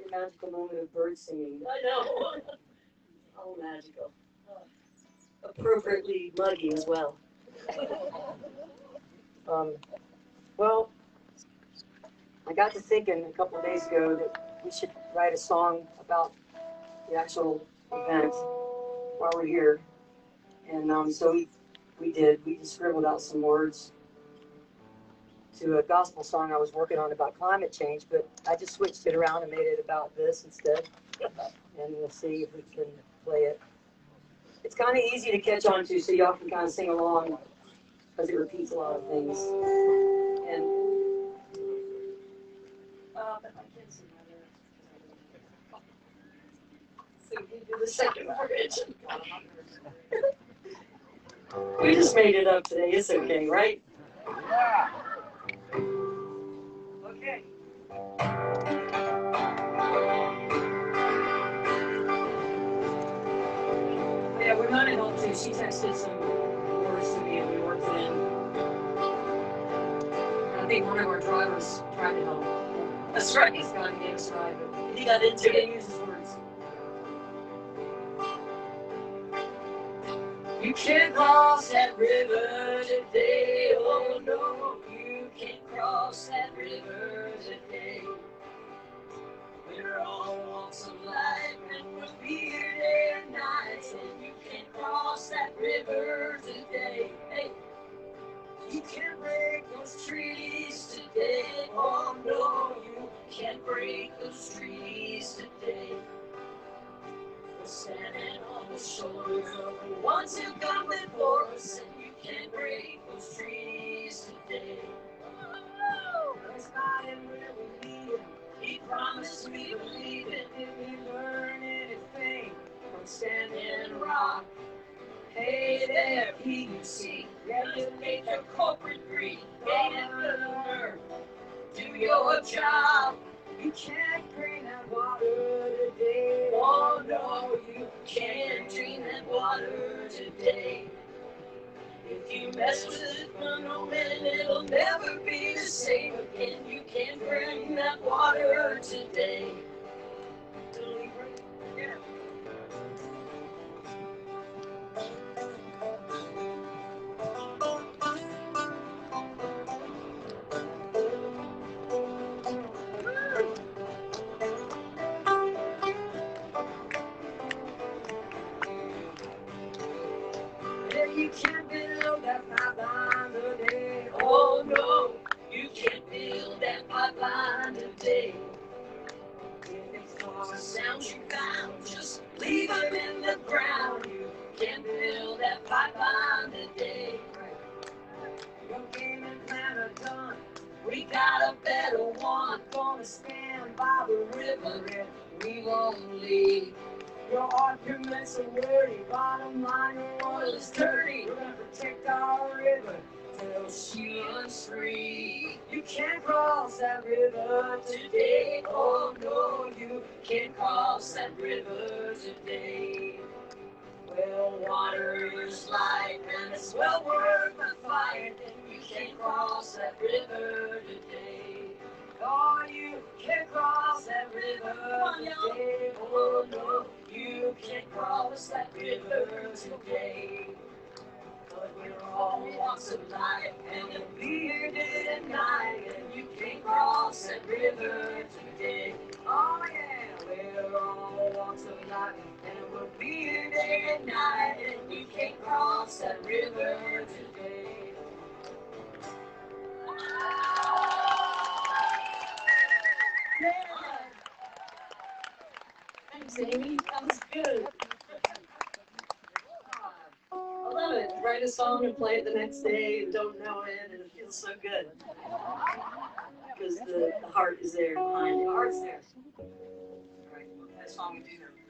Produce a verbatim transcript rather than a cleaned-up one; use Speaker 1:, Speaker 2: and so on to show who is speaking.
Speaker 1: the magical moment of bird singing. I know. All magical. Appropriately muggy as well. Um, well, I got to thinking a couple of days ago that we should write a song about the actual event while we're here. And um, so we, we did. We just scribbled out some words to a gospel song I was working on about climate change, but I just switched it around and made it about this instead. And we'll see if we can play it. It's kind of easy to catch on to, so y'all can kind of sing along because it repeats a lot of things. And uh, but I can't sing that. So you do the second bridge. We just made it up today. It's okay, right? Yeah. Okay. Yeah, we're not able to. She texted some words to me and we worked it in. I think one of our drivers tried to help. That's right. He's got to get us right. But he got into it and used his words. You can't cross that river today. Oh no, you can't cross that river today. We're all walks of life and we'll be here day and night. And you can't cross that river today. Hey, you can't break those trees today. Oh no, you can't break those trees today. We're standing on the shoulders of the ones who've gone before us, and you can't break those trees today. Oh, it's not him where we need him. He promised we believe it. Did we learn anything from Standing Rock? Hey there, P U C, regulate your corporate greed. Gain and learn, do your job. You can't drain that water today. Oh no, you can't drain that water today. If you mess with it for a moment, it'll never be the same again. You can't drain that water today. Yeah. You can't build that pipeline today. Oh no, you can't build that pipeline today. If it's for the sounds you found, just leave them in the ground. You can't build that pipeline today. Your game and plan are done. We got a better one. Gonna stand by the river and we won't leave. Your arguments are wordy, bottom line, your oil is dirty. We're gonna protect our river till she runs free. You can't cross that river today. Oh no, you can't cross that river today. Well, water is life and it's well worth the fight. And you can't cross that river today. Oh, you can't cross that river today. Oh no, you can't cross that river today. But we're all walks of life and we'll be here day and night. And you can't cross that river today. Oh yeah, we're all walks of life and we'll be here day and night. And you can't cross that river today. Yeah. Thanks, Amy. That was good. I love it. Write a song and play it the next day and don't know it, and it feels so good. Because the, the heart is there behind it. The heart's there. All right, that song we do now.